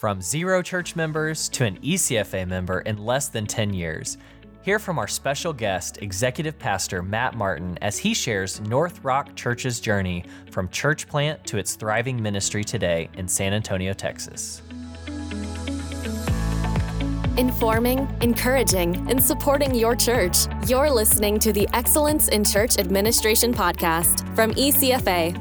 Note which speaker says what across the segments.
Speaker 1: from 0 church members to an ECFA member in less than 10 years. Hear from our special guest, Executive Pastor Matt Martin, as he shares North Rock Church's journey from church plant to its thriving ministry today in San Antonio, Texas.
Speaker 2: Informing, encouraging, and supporting your church. You're listening to the Excellence in Church Administration podcast from ECFA.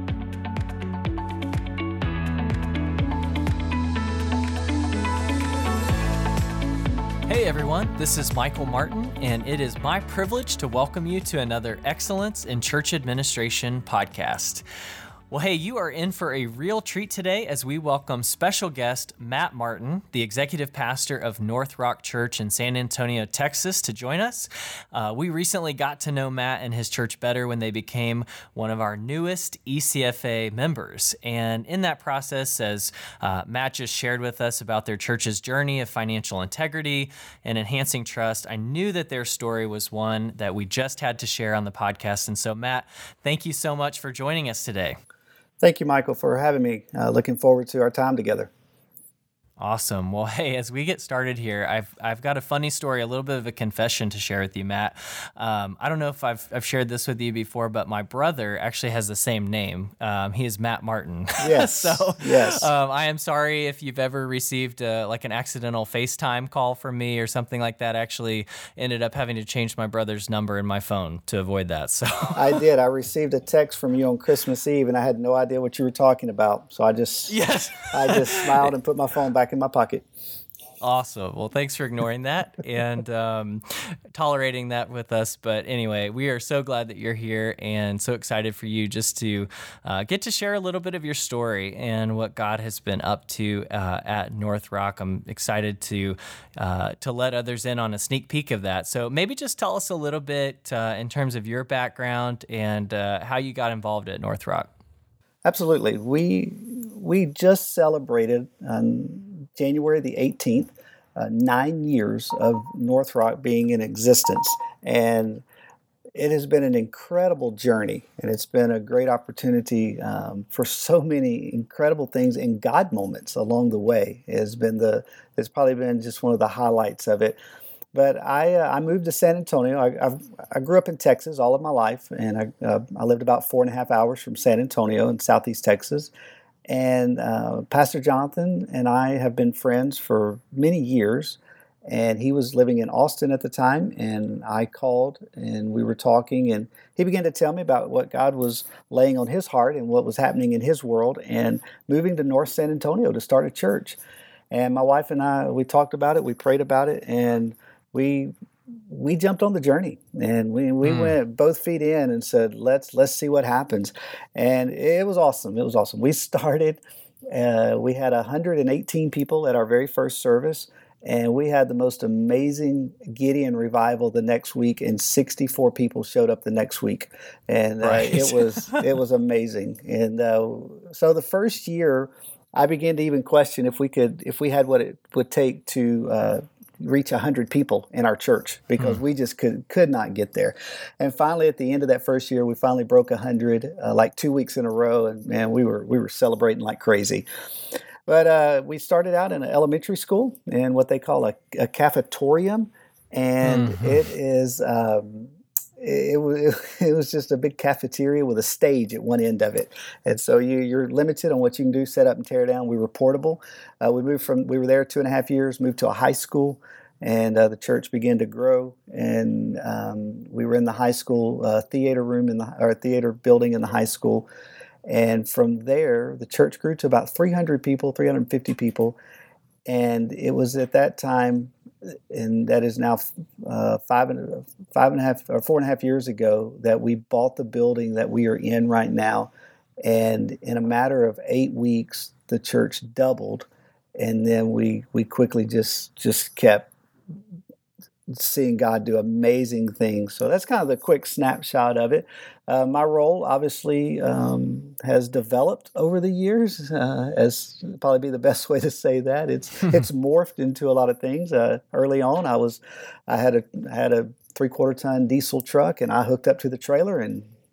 Speaker 1: Hey everyone, this is Michael Martin, and it is my privilege to welcome you to another Excellence in Church Administration podcast. Well, hey, you are in for a real treat today as we welcome special guest Matt Martin, the executive pastor of North Rock Church in San Antonio, Texas, to join us. We recently got to know Matt and his church better when they became one of our newest ECFA members. And in that process, as Matt just shared with us about their church's journey of financial integrity and enhancing trust, I knew that their story was one that we just had to share on the podcast. And so, Matt, thank you so much for joining us today.
Speaker 3: Thank you, Michael, for having me. Looking forward to our time together.
Speaker 1: Awesome. Well, hey, as we get started here, I've got a funny story, a little bit of a confession to share with you, Matt. I don't know if I've shared this with you before, but my brother actually has the same name. He is Matt Martin.
Speaker 3: Yes. Yes.
Speaker 1: I am sorry if you've ever received like an accidental FaceTime call from me or something like that. I actually ended up having to change my brother's number in my phone to avoid that. So
Speaker 3: I did. I received a text from you on Christmas Eve, and I had no idea what you were talking about. So I just smiled and put my phone back in my pocket.
Speaker 1: Awesome. Well, thanks for ignoring that and tolerating that with us. But anyway, we are so glad that you're here and so excited for you just to get to share a little bit of your story and what God has been up to at North Rock. I'm excited to let others in on a sneak peek of that. So maybe just tell us a little bit in terms of your background and how you got involved at North Rock.
Speaker 3: Absolutely. We just celebrated on January the 18th, 9 years of North Rock being in existence. And it has been an incredible journey, and it's been a great opportunity for so many incredible things and God moments along the way. It's probably been just one of the highlights of it. But I moved to San Antonio. I grew up in Texas all of my life, and I lived about 4.5 hours from San Antonio in southeast Texas. And Pastor Jonathan and I have been friends for many years, and he was living in Austin at the time, and I called, and we were talking, and he began to tell me about what God was laying on his heart and what was happening in his world, and moving to North San Antonio to start a church. And my wife and I, we talked about it, we prayed about it, and we jumped on the journey, and we went both feet in and said, let's see what happens. And it was awesome. It was awesome. We started, we had 118 people at our very first service, and we had the most amazing Gideon revival the next week, and 64 people showed up the next week. And it was amazing. And so the first year, I began to even question if we had what it would take to reach 100 people in our church, because we just could not get there. And finally, at the end of that first year, we finally broke 100, like 2 weeks in a row, and man, we were celebrating like crazy. But we started out in an elementary school in what they call a cafetorium, and it was just a big cafeteria with a stage at one end of it. And so you're limited on what you can do, set up and tear down. We were portable. We we were there 2.5 years, moved to a high school, and the church began to grow. And we were in the high school theater room theater building in the high school. And from there, the church grew to about 300 people, 350 people. And it was at that time, and that is now 4.5 years ago, that we bought the building that we are in right now. And in a matter of 8 weeks, the church doubled, and then we quickly just kept seeing God do amazing things. So that's kind of the quick snapshot of it. My role obviously has developed over the years, as probably be the best way to say that. It's morphed into a lot of things. Early on, I had a 3/4 ton diesel truck, and I hooked up to the trailer and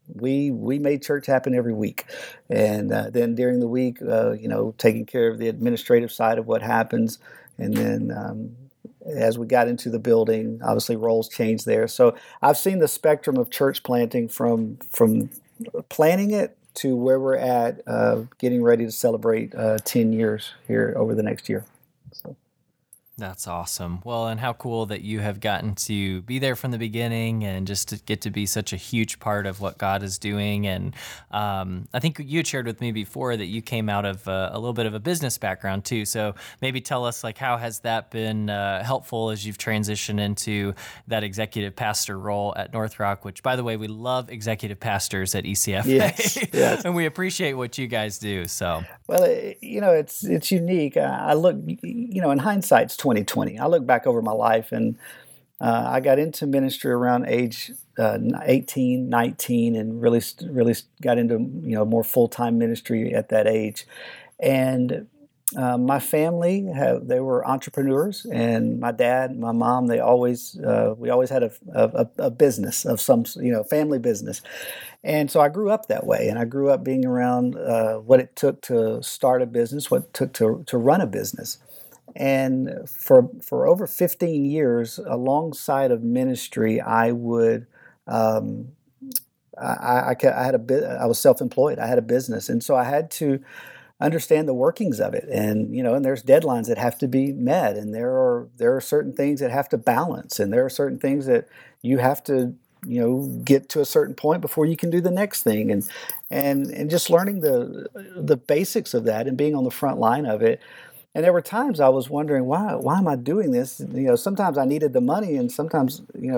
Speaker 3: we made church happen every week. And then during the week, taking care of the administrative side of what happens. And then as we got into the building, obviously roles changed there. So I've seen the spectrum of church planting from planning it to where we're at, getting ready to celebrate 10 years here over the next year. So.
Speaker 1: That's awesome. Well, and how cool that you have gotten to be there from the beginning and just to get to be such a huge part of what God is doing. And I think you had shared with me before that you came out of a little bit of a business background too. So maybe tell us, like, how has that been helpful as you've transitioned into that executive pastor role at North Rock, which, by the way, we love executive pastors at ECFA.
Speaker 3: Yes.
Speaker 1: And we appreciate what you guys do. So.
Speaker 3: Well, it's unique. I look, in hindsight, it's 2020. I look back over my life, and I got into ministry around age 18, 19, and really got into more full-time ministry at that age. And my family, they were entrepreneurs, and my dad, my mom, we always had a business of some, family business. And so I grew up that way, and I grew up being around what it took to start a business, what it took to run a business. And for over 15 years, alongside of ministry, I would I was self-employed. I had a business, and so I had to understand the workings of it. And and there's deadlines that have to be met, and there are certain things that have to balance, and there are certain things that you have to get to a certain point before you can do the next thing, and just learning the basics of that and being on the front line of it. And there were times I was wondering, why am I doing this? Sometimes I needed the money, and sometimes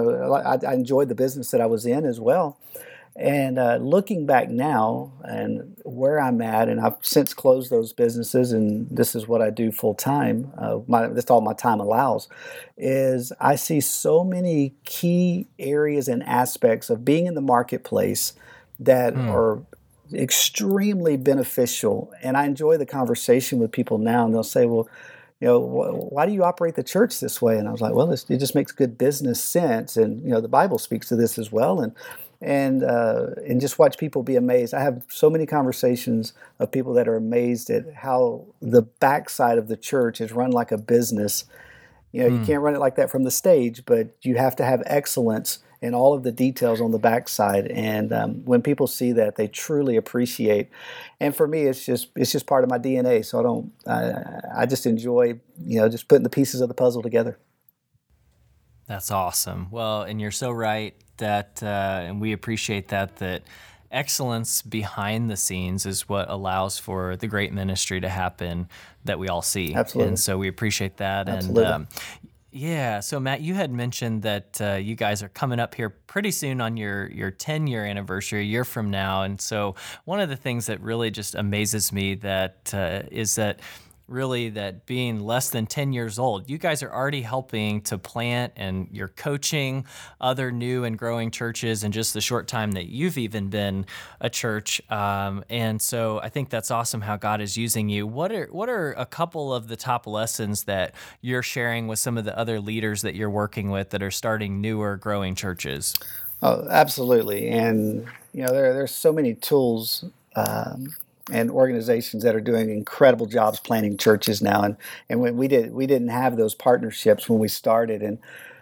Speaker 3: I enjoyed the business that I was in as well. And looking back now and where I'm at, and I've since closed those businesses, and this is what I do full time. That's all my time allows. Is I see so many key areas and aspects of being in the marketplace that are extremely beneficial. And I enjoy the conversation with people now, and they'll say, "Well, why do you operate the church this way?" And I was like, "Well, it just makes good business sense, and the Bible speaks to this as well." And just watch people be amazed. I have so many conversations of people that are amazed at how the backside of the church is run like a business. You can't run it like that from the stage, but you have to have excellence in all of the details on the backside. And when people see that, they truly appreciate. And for me, it's just part of my DNA. So I just enjoy just putting the pieces of the puzzle together.
Speaker 1: That's awesome. Well, and you're so right that, and we appreciate that excellence behind the scenes is what allows for the great ministry to happen that we all see.
Speaker 3: Absolutely.
Speaker 1: And so we appreciate that.
Speaker 3: Absolutely.
Speaker 1: And so Matt, you had mentioned that you guys are coming up here pretty soon on your 10-year anniversary, a year from now. And so one of the things that really just amazes me is that really that being less than 10 years old, you guys are already helping to plant, and you're coaching other new and growing churches in just the short time that you've even been a church. And so I think that's awesome how God is using you. What are a couple of the top lessons that you're sharing with some of the other leaders that you're working with that are starting newer, growing churches?
Speaker 3: Oh, absolutely. And there's so many tools and organizations that are doing incredible jobs planting churches now. And when we didn't have those partnerships when we started, and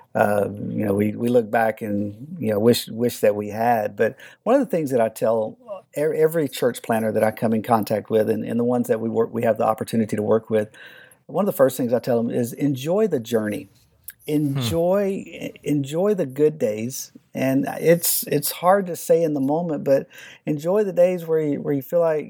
Speaker 3: we look back and wish that we had. But one of the things that I tell every church planter that I come in contact with, and the ones that we have the opportunity to work with, one of the first things I tell them is enjoy the journey. Enjoy the good days, and it's hard to say in the moment, but enjoy the days where you feel like,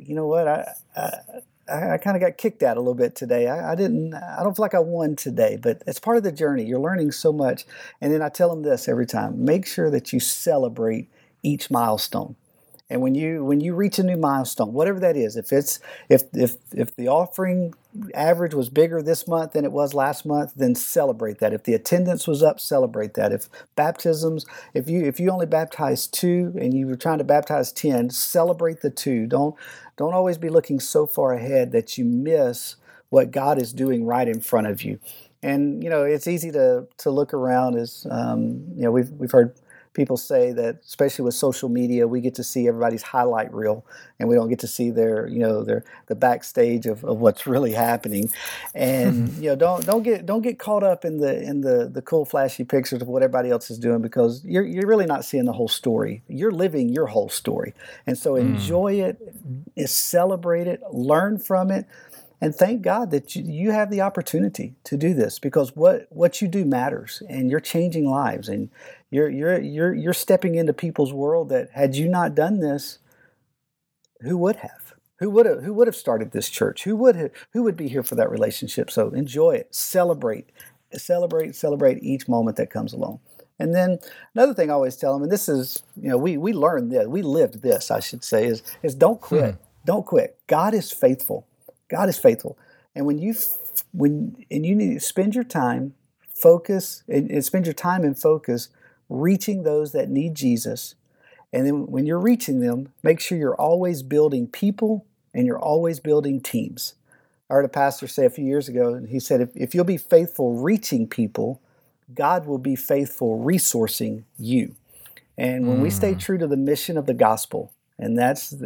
Speaker 3: I kind of got kicked at a little bit today. I don't feel like I won today, but it's part of the journey. You're learning so much. And then I tell them this every time: make sure that you celebrate each milestone. And when you reach a new milestone, whatever that is, if the offering average was bigger this month than it was last month, then celebrate that. If the attendance was up, celebrate that. If baptisms, if you only baptized 2 and you were trying to baptize 10, celebrate the 2. Don't always be looking so far ahead that you miss what God is doing right in front of you. And it's easy to look around as we've heard people say that, especially with social media, we get to see everybody's highlight reel, and we don't get to see the backstage of what's really happening. And don't get caught up in the cool flashy pictures of what everybody else is doing, because you're really not seeing the whole story. You're living your whole story, and so enjoy it, celebrate it, learn from it. And thank God that you have the opportunity to do this, because what you do matters, and you're changing lives, and you're stepping into people's world that, had you not done this, who would have? Who would have started this church? Who would be here for that relationship? So enjoy it, celebrate each moment that comes along. And then another thing I always tell them, and this is, we learned this, we lived this, I should say, is don't quit. Don't quit. God is faithful. God is faithful. And when you need to spend your time, focus, and spend your time and focus reaching those that need Jesus. And then when you're reaching them, make sure you're always building people and you're always building teams. I heard a pastor say a few years ago, and he said, if you'll be faithful reaching people, God will be faithful resourcing you. And when we stay true to the mission of the gospel, and that's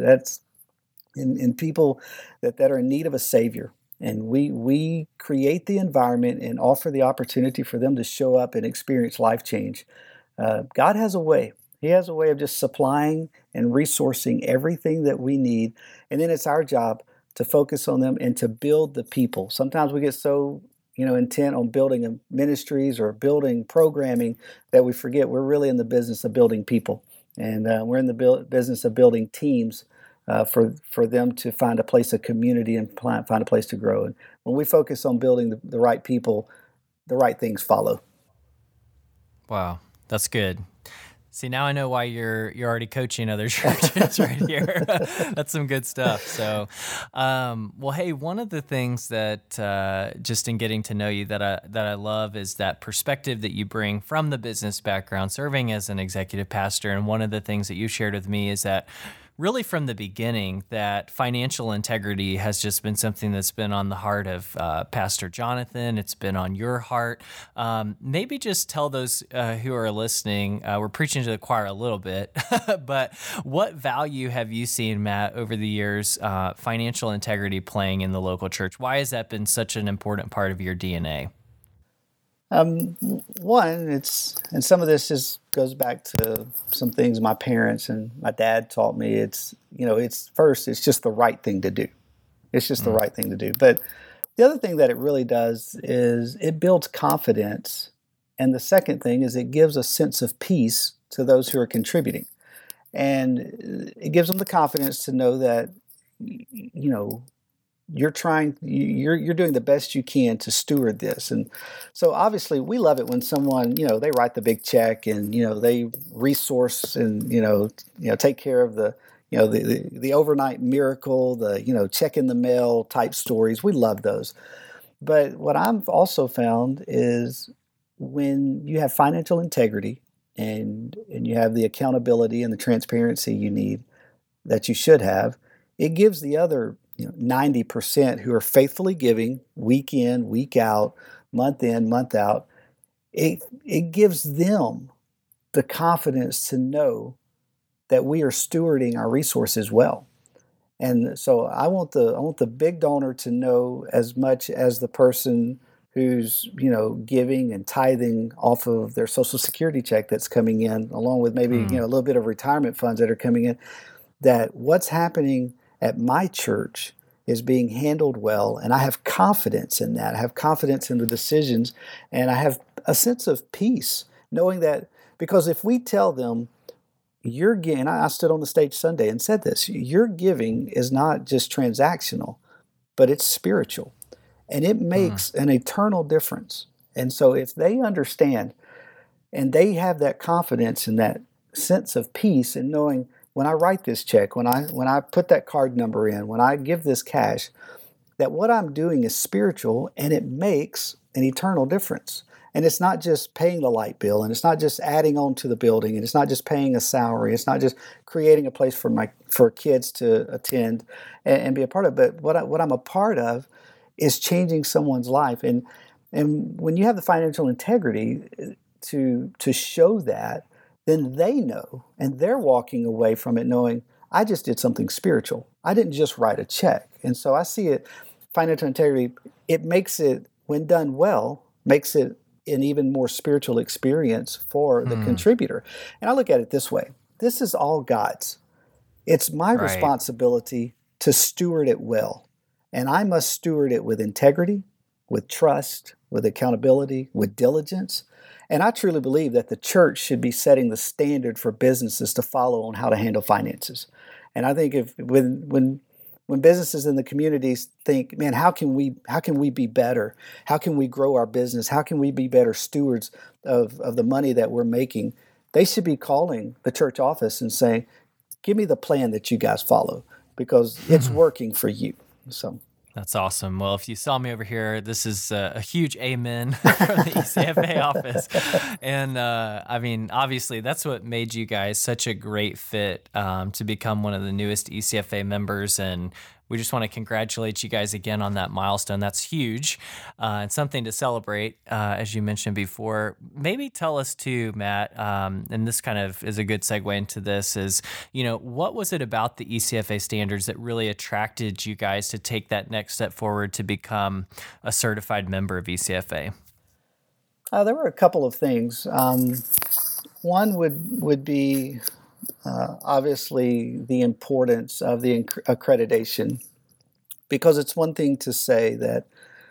Speaker 3: in people that are in need of a Savior, and we create the environment and offer the opportunity for them to show up and experience life change, God has a way. He has a way of just supplying and resourcing everything that we need, and then it's our job to focus on them and to build the people. Sometimes we get so intent on building ministries or building programming that we forget we're really in the business of building people, and we're in the business of building teams for them to find a place of community and find a place to grow. And when we focus on building the right people, the right things follow.
Speaker 1: Wow, that's good. See, now I know why you're already coaching other churches right here. That's some good stuff. So, well, hey, one of the things that just in getting to know you that I love is that perspective that you bring from the business background, serving as an executive pastor. And one of the things that you shared with me is that really from the beginning, that financial integrity has just been something that's been on the heart of Pastor Jonathan. It's been on your heart. Maybe just tell those who are listening, we're preaching to the choir a little bit, but what value have you seen, Matt, over the years, financial integrity playing in the local church? Why has that been such an important part of your DNA?
Speaker 3: One, and some of this goes back to some things my parents and my dad taught me. It's just the right thing to do. It's just the right thing to do. But the other thing that it really does is it builds confidence. And the second thing is it gives a sense of peace to those who are contributing. And it gives them the confidence to know that, you're doing the best you can to steward this. And so obviously we love it when someone, they write the big check and, they resource and, take care of the overnight miracle, the, check in the mail type stories. We love those. But what I've also found is when you have financial integrity and you have the accountability and the transparency you need, that you should have, it gives the other 90% who are faithfully giving week in, week out, month in, month out, it gives them the confidence to know that we are stewarding our resources well. And so I want the big donor to know as much as the person who's giving and tithing off of their Social Security check that's coming in, along with maybe a little bit of retirement funds that are coming in, that what's happening at my church is being handled well, and I have confidence in that. I have confidence in the decisions, and I have a sense of peace, knowing that, because if we tell them, you're giving, I stood on the stage Sunday and said this, your giving is not just transactional, but it's spiritual, and it makes an eternal difference. And so if they understand, and they have that confidence and that sense of peace in knowing, when I write this check, when I put that card number in, when I give this cash, that what I'm doing is spiritual and it makes an eternal difference. And it's not just paying the light bill, and it's not just adding on to the building, and it's not just paying a salary, it's not just creating a place for kids to attend and be a part of. But what I'm a part of is changing someone's life. And when you have the financial integrity to show that, then they know, and they're walking away from it knowing, I just did something spiritual. I didn't just write a check. And so I see it, financial integrity, it makes it, when done well, makes it an even more spiritual experience for the contributor. And I look at it this way. This is all God's. It's my responsibility to steward it well. And I must steward it with integrity, with trust, with accountability, with diligence. And I truly believe that the church should be setting the standard for businesses to follow on how to handle finances. And I think when businesses in the communities think, man, how can we be better? How can we grow our business? How can we be better stewards of the money that we're making? They should be calling the church office and saying, give me the plan that you guys follow, because it's working for you. So
Speaker 1: that's awesome. Well, if you saw me over here, this is a huge amen from the ECFA office. And I mean, obviously, that's what made you guys such a great fit to become one of the newest ECFA members. And we just want to congratulate you guys again on that milestone. That's huge and something to celebrate, as you mentioned before. Maybe tell us too, Matt, and this kind of is a good segue into this, is, what was it about the ECFA standards that really attracted you guys to take that next step forward to become a certified member of ECFA?
Speaker 3: There were a couple of things. One would be obviously the importance of the accreditation, because it's one thing to say that,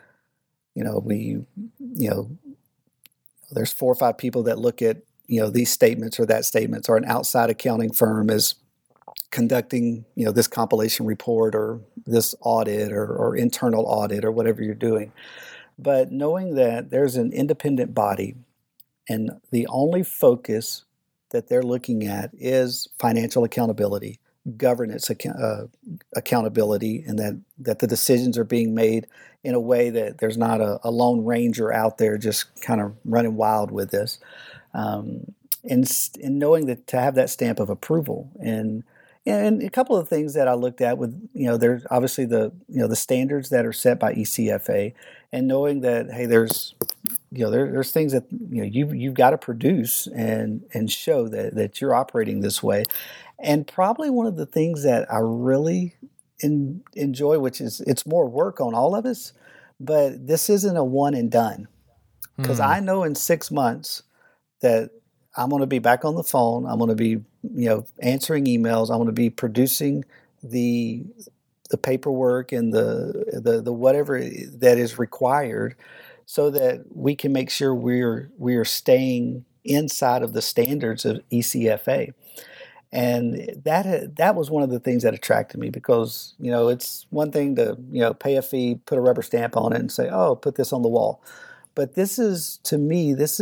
Speaker 3: there's 4 or 5 people that look at, these statements or that statements, or an outside accounting firm is conducting, this compilation report or this audit or internal audit or whatever you're doing. But knowing that there's an independent body and the only focus that they're looking at is financial accountability, governance accountability, and that the decisions are being made in a way that there's not a lone ranger out there just kind of running wild with this. And knowing that, to have that stamp of approval. And a couple of things that I looked at with, there's obviously the standards that are set by ECFA, and knowing that, hey, there's things that you've got to produce and show that you're operating this way. And probably one of the things that I really enjoy, which is, it's more work on all of us, but this isn't a one and done. Because I know in 6 months that I'm going to be back on the phone. I'm going to be, answering emails. I'm going to be producing the paperwork and the whatever that is required, so that we can make sure we're staying inside of the standards of ECFA. And that was one of the things that attracted me, because it's one thing to pay a fee, put a rubber stamp on it, and say, oh, put this on the wall. But this is, to me, this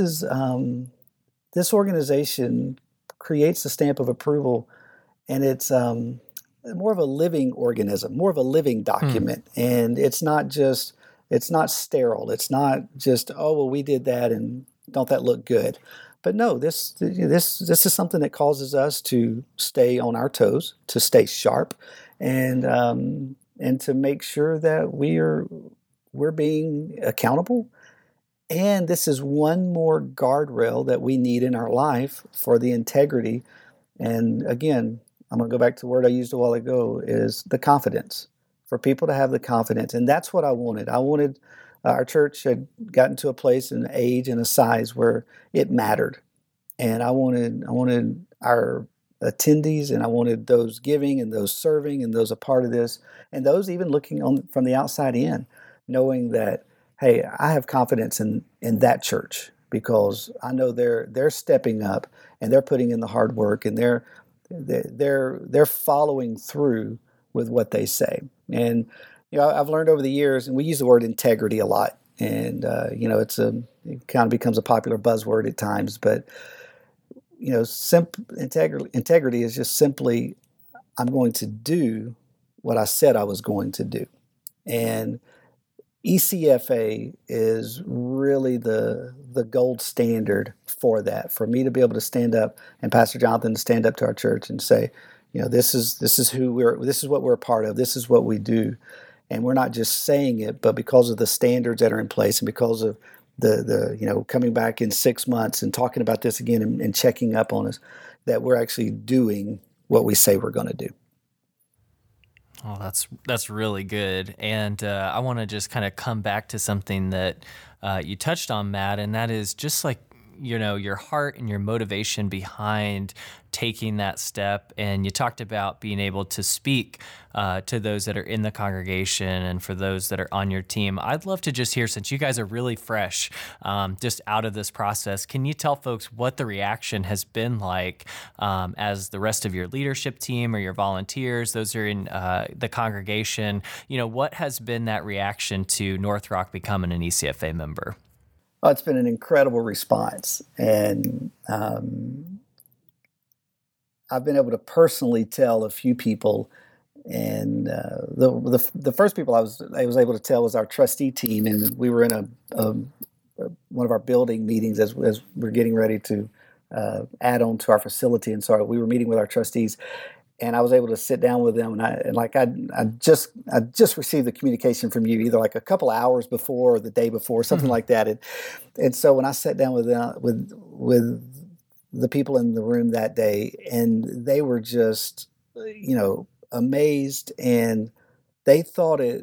Speaker 3: this organization creates a stamp of approval, and it's more of a living organism, more of a living document. And it's not sterile. It's not just, oh, well, we did that, and don't that look good? But no, this is something that causes us to stay on our toes, to stay sharp, and to make sure that we're being accountable. And this is one more guardrail that we need in our life for the integrity. And again, I'm going to go back to the word I used a while ago, is the confidence. For people to have the confidence. And that's what I wanted. I wanted, our church had gotten to a place in age and a size where it mattered. And I wanted our attendees, and I wanted those giving and those serving and those a part of this, and those even looking on from the outside in, knowing that, hey, I have confidence in that church, because I know they're stepping up and they're putting in the hard work, and they're following through with what they say. And I've learned over the years, and we use the word integrity a lot, and it kind of becomes a popular buzzword at times, but integrity is just simply, I'm going to do what I said I was going to do. And ECFA is really the gold standard for that. For me to be able to stand up, and Pastor Jonathan to stand up to our church and say, this is what we're a part of. This is what we do. And we're not just saying it, but because of the standards that are in place, and because of coming back in 6 months and talking about this again and checking up on us, that we're actually doing what we say we're going to do.
Speaker 1: Oh, that's really good. And I want to just kind of come back to something that you touched on, Matt, and that is just like, your heart and your motivation behind taking that step. And you talked about being able to speak to those that are in the congregation and for those that are on your team. I'd love to just hear, since you guys are really fresh, just out of this process, can you tell folks what the reaction has been like as the rest of your leadership team or your volunteers, those are in the congregation, what has been that reaction to North Rock becoming an ECFA member?
Speaker 3: Oh, it's been an incredible response. And I've been able to personally tell a few people. And the first people I was able to tell was our trustee team. And we were in one of our building meetings as we're getting ready to add on to our facility. And so we were meeting with our trustees. And I was able to sit down with them, and I just received the communication from you either like a couple hours before or the day before, something like that. And so when I sat down with the people in the room that day, and they were just amazed, and they thought it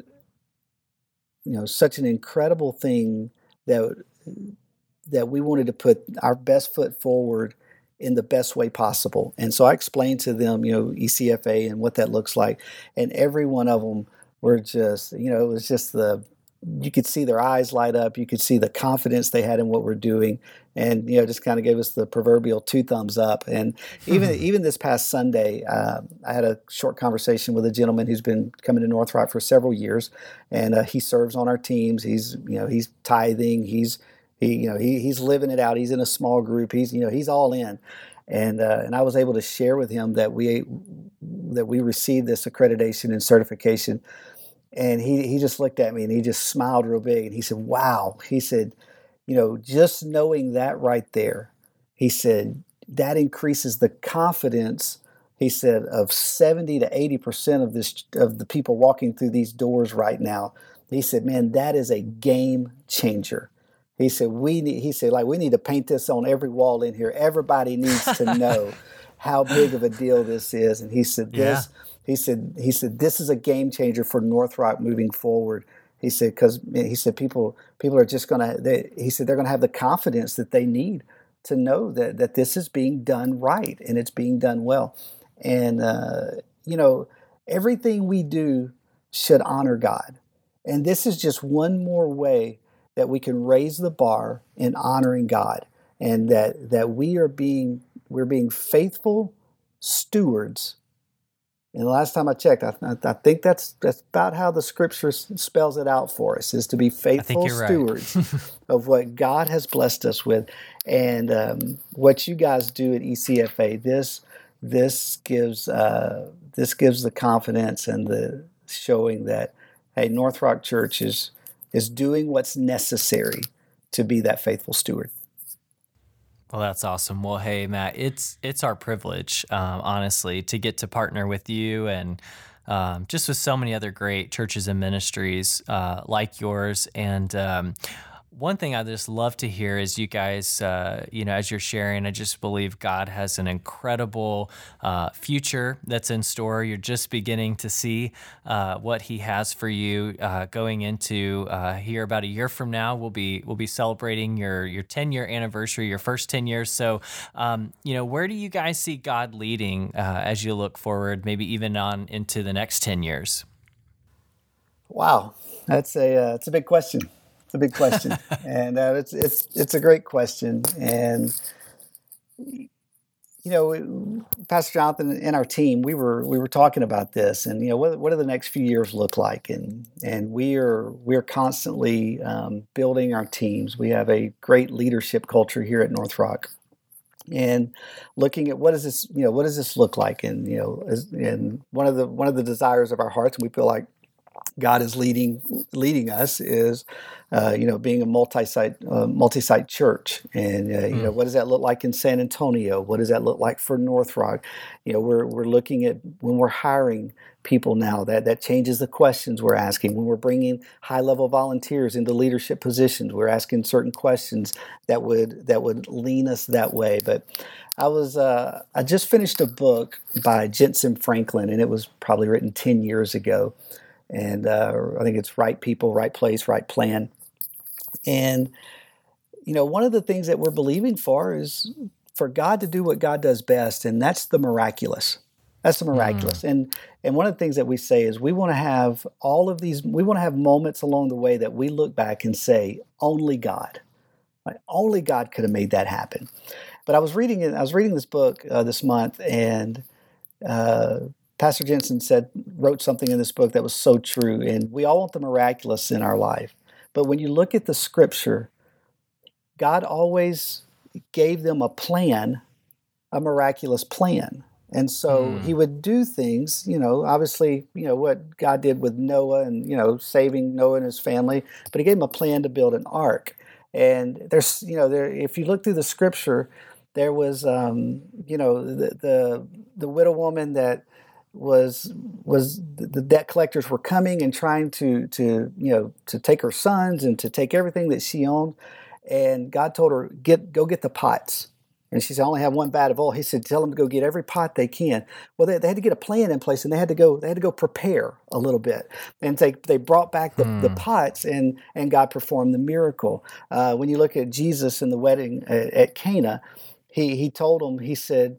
Speaker 3: such an incredible thing that we wanted to put our best foot forward in the best way possible. And so I explained to them, ECFA and what that looks like. And every one of them were just, it was just you could see their eyes light up. You could see the confidence they had in what we're doing. And, just kind of gave us the proverbial 2 thumbs up. And even this past Sunday, I had a short conversation with a gentleman who's been coming to North Rock for several years. And he serves on our teams. He's tithing. He's living it out. He's in a small group. He's all in, and I was able to share with him that we received this accreditation and certification, and he just looked at me and he just smiled real big and he said, "Wow," he said, just knowing that right there, he said, that increases the confidence. He said of 70 to 80% of the people walking through these doors right now. He said, "Man, that is a game changer." He said, we need to paint this on every wall in here. Everybody needs to know how big of a deal this is. And he said, he said, this is a game changer for North Rock moving forward. He said, because people are just they're going to have the confidence that they need to know that this is being done right and it's being done well. And, everything we do should honor God. And this is just one more way that we can raise the bar in honoring God, and that we're being faithful stewards. And the last time I checked, I think that's about how the Scripture spells it out for us: is to be faithful stewards of what God has blessed us with. And what you guys do at ECFA, this gives the confidence and the showing that, hey, North Rock Church is doing what's necessary to be that faithful steward.
Speaker 1: Well, that's awesome. Well, hey, Matt, it's our privilege, honestly, to get to partner with you and just with so many other great churches and ministries like yours. And one thing I just love to hear is you guys, as you're sharing, I just believe God has an incredible future that's in store. You're just beginning to see what He has for you going into here about a year from now. We'll be celebrating your 10-year anniversary, your first 10 years. So, where do you guys see God leading as you look forward, maybe even on into the next 10 years?
Speaker 3: Wow, that's a big question. A big question, and it's a great question. And Pastor Jonathan and our team, we were talking about this, and what do the next few years look like? And we're constantly building our teams. We have a great leadership culture here at North Rock, and looking at what does this look like? And and one of the desires of our hearts, and we feel like God is leading us is, being a multi-site church, and what does that look like in San Antonio? What does that look like for North Rock? We're looking at when we're hiring people now that changes the questions we're asking. When we're bringing high-level volunteers into leadership positions, we're asking certain questions that would lean us that way. But I just finished a book by Jensen Franklin, and it was probably written 10 years ago. And I think it's Right People, Right Place, Right Plan. And, one of the things that we're believing for is for God to do what God does best, and that's the miraculous. That's the miraculous. And one of the things that we say is we want to have we want to have moments along the way that we look back and say, only God. Right? Only God could have made that happen. But I was reading this book this month, and Pastor Jensen wrote something in this book that was so true, and we all want the miraculous in our life. But when you look at the scripture, God always gave them a plan, a miraculous plan. And so he would do things, obviously, what God did with Noah and, saving Noah and his family, but he gave him a plan to build an ark. And if you look through the scripture, there was, the widow woman that was the debt collectors were coming and trying to take her sons and to take everything that she owned, and God told her, go get the pots. And she said, I only have one vat of oil. He said, tell them to go get every pot they can. Well, they had to get a plan in place, and they had to go prepare a little bit. And they brought back the pots, and God performed the miracle. When you look at Jesus in the wedding at Cana, he told them, he said,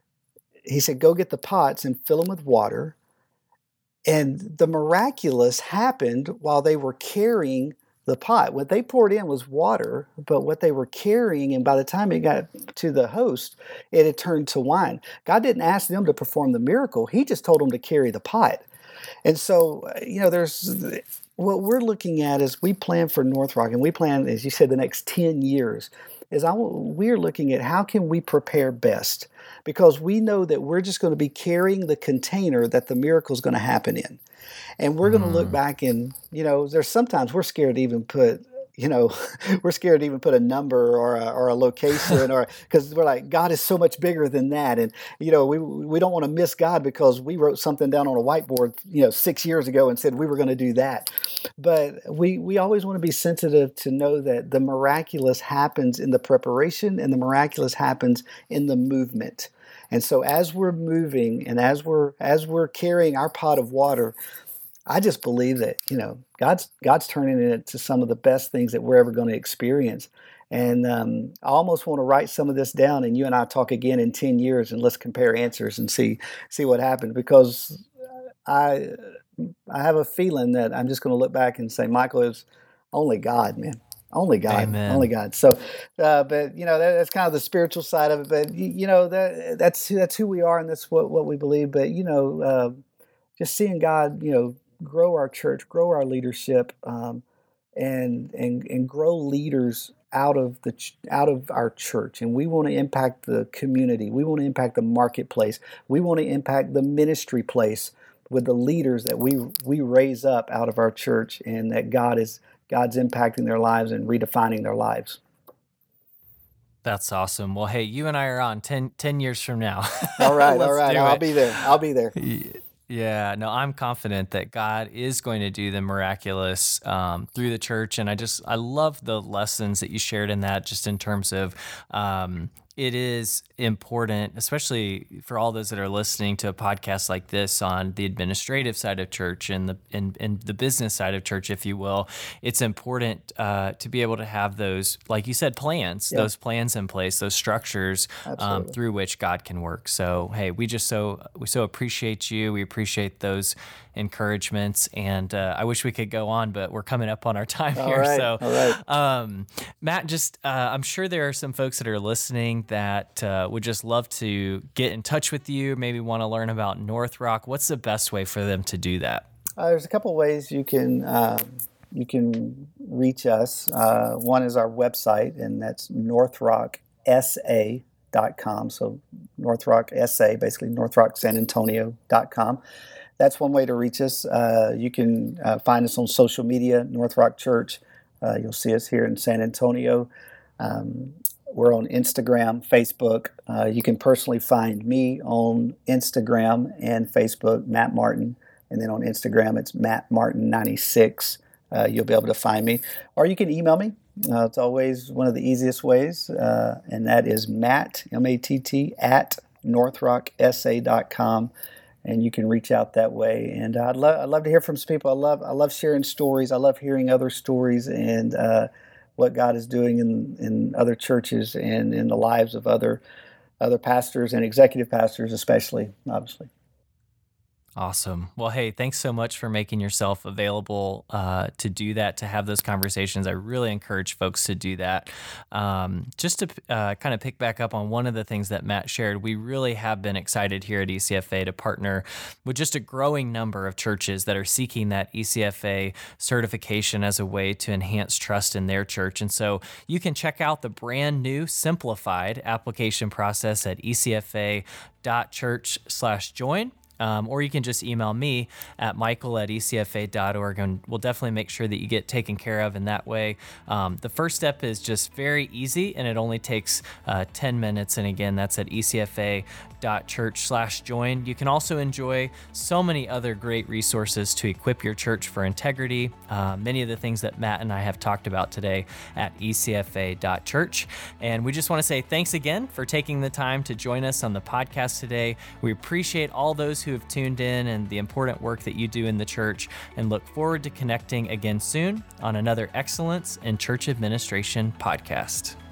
Speaker 3: go get the pots and fill them with water. And the miraculous happened while they were carrying the pot. What they poured in was water, but what they were carrying, and by the time it got to the host, it had turned to wine. God didn't ask them to perform the miracle. He just told them to carry the pot. And so, there's what we're looking at as we plan for North Rock, and we plan, as you said, the next 10 years, we're looking at how can we prepare best, because we know that we're just going to be carrying the container that the miracle is going to happen in. And we're going to look back and, there's sometimes we're scared to even put, a number or a location, or because we're like, God is so much bigger than that. And, we don't want to miss God because we wrote something down on a whiteboard, 6 years ago and said we were going to do that. But we always want to be sensitive to know that the miraculous happens in the preparation and the miraculous happens in the movement. And so as we're moving and as we're carrying our pot of water, I just believe that, God's turning it into some of the best things that we're ever going to experience. And I almost want to write some of this down, and you and I talk again in 10 years, and let's compare answers and see what happened, because I have a feeling that I'm just going to look back and say, Michael, it was only God, man. Only God.
Speaker 1: Amen.
Speaker 3: Only God. So, but that's kind of the spiritual side of it. But that's who we are, and that's what we believe. But just seeing God, grow our church, grow our leadership, and grow leaders out of our church. And we want to impact the community. We want to impact the marketplace. We want to impact the ministry place with the leaders that we raise up out of our church, and that God's impacting their lives and redefining their lives.
Speaker 1: That's awesome. Well, hey, you and I are on 10 years from now.
Speaker 3: All right. I'll be there.
Speaker 1: Yeah, no, I'm confident that God is going to do the miraculous through the church. And I love the lessons that you shared in that, just in terms of it is important, especially for all those that are listening to a podcast like this on the administrative side of church and the business side of church, if you will. It's important to be able to have those, like you said, plans, those plans in place, those structures through which God can work. So, hey, we so appreciate you. We appreciate those encouragements, and I wish we could go on, but we're coming up on our time here.
Speaker 3: All right.
Speaker 1: Matt, just I'm sure there are some folks that are listening that would just love to get in touch with you, maybe want to learn about North Rock. What's the best way for them to do that?
Speaker 3: There's a couple ways you can reach us. One is our website, and that's northrocksa.com. So North Rock SA, basically northrocksanantonio.com. that's one way to reach us. You can find us on social media, North Rock Church. You'll see us here in San Antonio. We're on Instagram, Facebook. You can personally find me on Instagram and Facebook, Matt Martin. And then on Instagram, it's Matt Martin 96. You'll be able to find me. Or you can email me. It's always one of the easiest ways. And that is Matt, M-A-T-T, at northrocksa.com. And you can reach out that way. And I'd love to hear from some people. I love sharing stories. I love hearing other stories and what God is doing in other churches and in the lives of other pastors and executive pastors, especially, obviously.
Speaker 1: Awesome. Well, hey, thanks so much for making yourself available to do that, to have those conversations. I really encourage folks to do that. Just to kind of pick back up on one of the things that Matt shared, we really have been excited here at ECFA to partner with just a growing number of churches that are seeking that ECFA certification as a way to enhance trust in their church. And so you can check out the brand new simplified application process at ecfa.church/join. Or you can just email me at michael@ecfa.org, and we'll definitely make sure that you get taken care of in that way. The first step is just very easy, and it only takes 10 minutes. And again, that's at ecfa.church/join. You can also enjoy so many other great resources to equip your church for integrity. Many of the things that Matt and I have talked about today at ecfa.church. And we just want to say thanks again for taking the time to join us on the podcast today. We appreciate all those who have tuned in and the important work that you do in the church, and look forward to connecting again soon on another Excellence in Church Administration podcast.